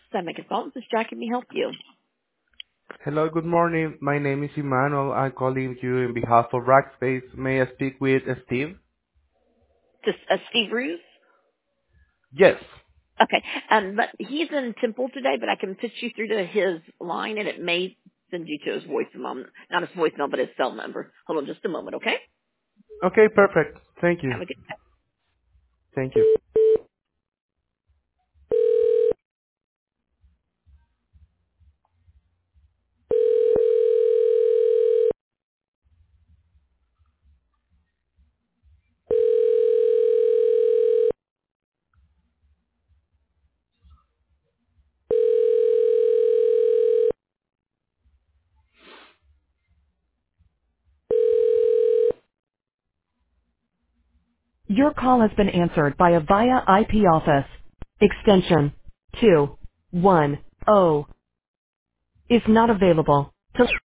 Stomach Consultants. This is Jackie. Let me help you. Hello, good morning. My name is Emmanuel. I'm calling you on behalf of Rackspace. May I speak with Steve? This Steve Roos. Yes. Okay. But he's in Temple today, but I can put you through to his line, and it may send you to his voicemail. Not his voicemail, but his cell number. Hold on just a moment, okay? Okay, perfect. Thank you. Have a good Thank you. Your call has been answered by a VIA IP office. Extension 210 is not available. To